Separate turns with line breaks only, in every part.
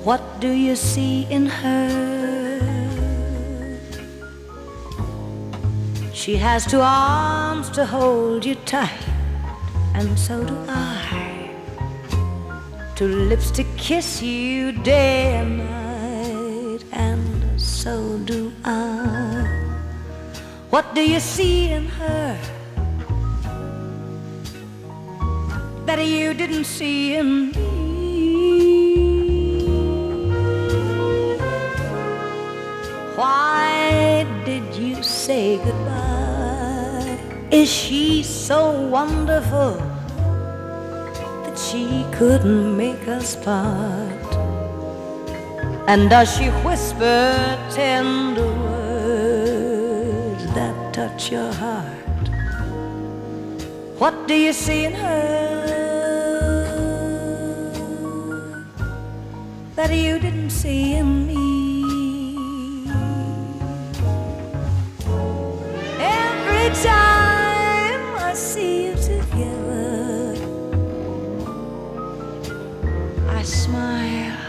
What do you see in her? She has two arms to hold you tight, and so do I. Two lips to kiss you day and night, and so do I. What do you see in her that you didn't see in me? Why did you say goodbye? Is she so wonderful that she couldn't make us part? And does she whisper tender words that touch your heart? What do you see in her that you didn't see in me? Every time I see you together, I smile,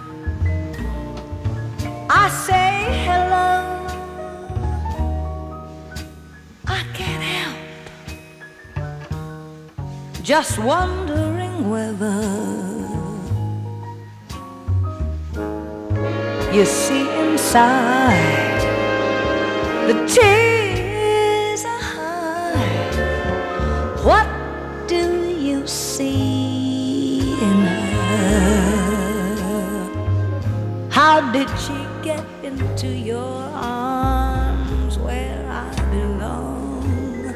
I say hello. I can't help just wondering whether you see inside the tears I hide. What do you see in her? How did she get into your arms where I belong?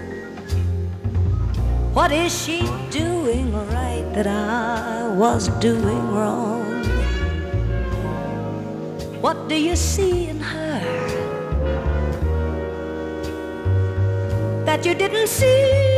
What is she doing right that I was doing wrong? What do you see in her that you didn't see